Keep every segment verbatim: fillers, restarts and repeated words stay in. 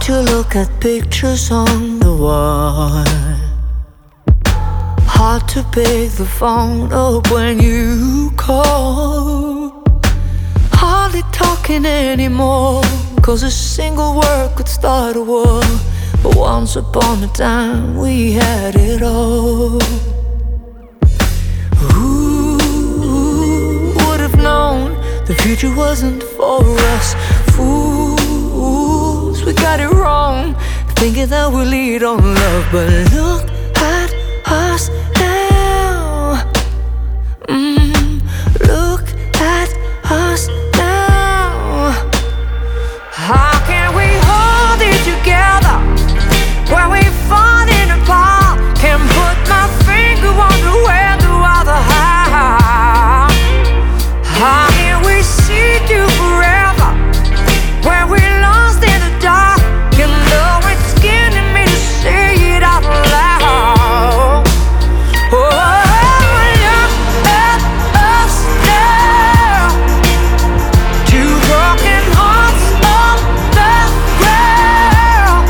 to look at pictures on the wall. Hard to pick the phone up when you call. Hardly talking anymore, cause a single word could start a war. But once upon a time we had it all. Who would have known the future wasn't for us? Fools, we got it wrong, thinking that we'll lead on love. But look at us now. mm, Look at us now. How can we hold it together when we're falling apart? Can't put my finger on the where the other half. How can we see through forever when we're lost in the dark? You know it's scaring me to say it out loud. Oh, look at us now. Two broken hearts on the ground.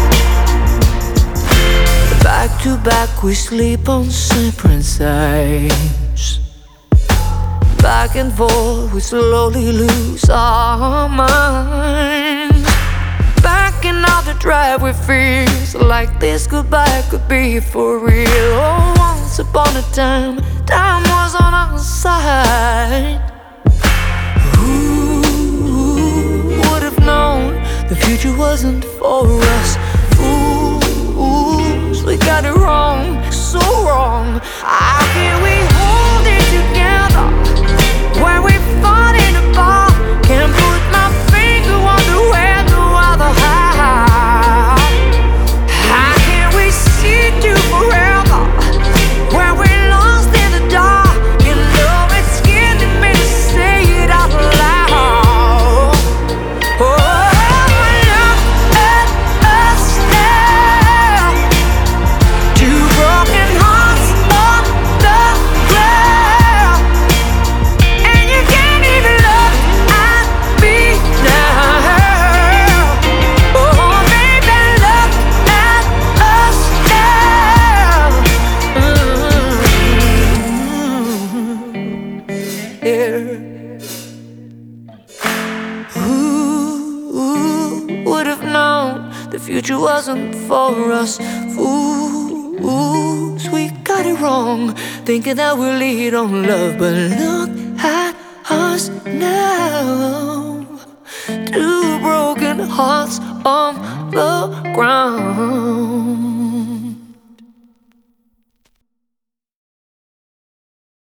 Back to back we sleep on separate sides. Back and forth we slowly lose our minds. Backing out the drive we feel like this goodbye could be for real. Oh, once upon a time, time was on our side. Who would have known the future wasn't for us? Fools, we got it wrong, so wrong. How can we hold it together when we're falling apart? Can't put my finger on the where the other half. How can we see through forever when we're lost in the dark? You know it's scaring me to say it out loud. Oh, look at us now. Two broken hearts on the ground. And you can't even look at me now. Oh, baby, look at us now. Mm-hmm. Yeah. Who would have known the future wasn't for us? Fools, we got it wrong, thinking that we'll lead on love. But look at us now. Two broken hearts on the ground.